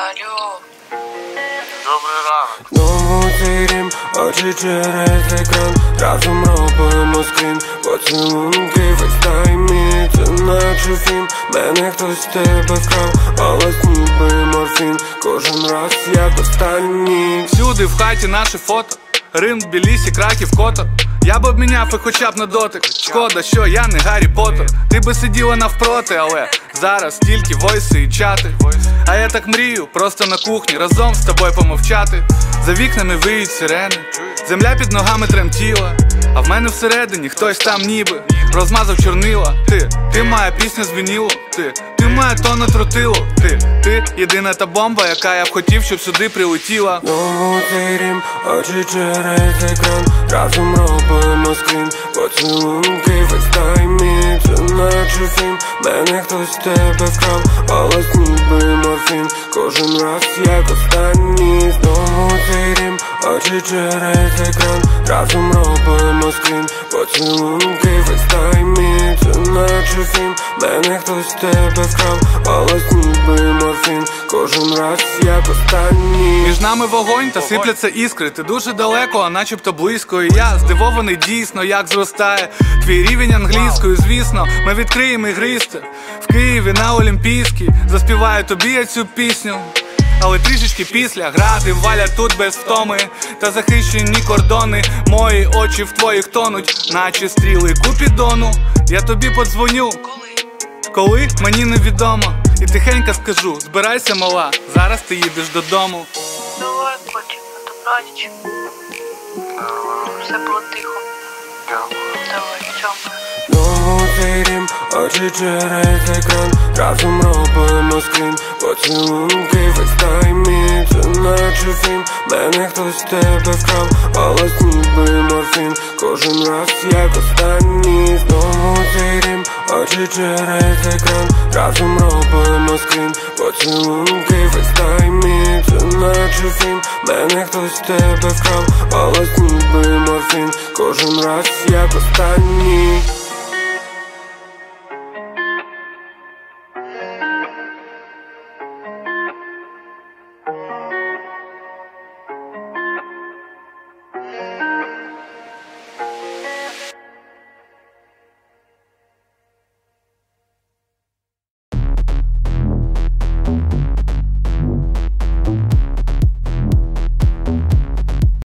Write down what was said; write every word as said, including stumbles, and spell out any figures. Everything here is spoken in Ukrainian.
Алло. Добрий ранок. Знову цей рім, очі через екран. Разом робимо скрін, поцілунки, фейстаймі. Це наче фільм, мене хтось з тебе вкрав. Голос ніби морфін, кожен раз як останній. Всюди в хаті наше фото, Рим, Тбілісі, Краків, Котор. Я б обміняв і хоча б на дотик. Шкода, що я не Гаррі Поттер. Ти би сиділа навпроти, але зараз тільки войси і чати. А я так мрію, просто на кухні разом з тобою помовчати. За вікнами виють сирени, земля під ногами тремтіла. А в мене всередині хтось там ніби розмазав чорнила. Ти, ти моя пісня з вінілу. Ти, ти моя тонна тротилу. Ти, ти єдина та бомба, яка я б хотів, щоб сюди прилетіла. Знову цей рім, очі через екран. Разом робимо скрін, поцілунки, фейстаймі. Це наче фільм, мене хтось з тебе вкрав. Голос ніби морфін, кожен раз як останній. Знову цей рім, очі через екран. Разом робимо скрін, поцілунки, фейстаймі. Це наче фільм, мене хтось з тебе вкрав. Голос ніби морфін, кожен раз як останній. Між нами вогонь та сипляться іскри. Ти дуже далеко, а начебто близько. І я здивований дійсно, як зростає твій рівень англійської. Звісно, ми відкриємо ігристи в Києві на Олімпійській. Заспіваю тобі я цю пісню, але трішечки після. Гради валять тут без втоми, та захищені кордони. Мої очі в твоїх тонуть, наче стріли Купідону. Я тобі подзвоню, коли мені невідомо. І тихенько скажу, збирайся, мала, зараз ти їдеш додому. Давай, котик, на добраніч. Все було тихо. Давай, цьому. Знову цей рім, очі через екран. Разом робимо скрін, поцілунки, фейстаймі. Це наче фільм, мене хтось з тебе вкрав. Голос ніби морфін, кожен раз як останній. Знову цей рім, очі через екран. Разом робимо скрін, поцілунки, фейстаймі. Це наче фільм, мене хтось з тебе вкрав. Голос ніби морфін, кожен раз як останній.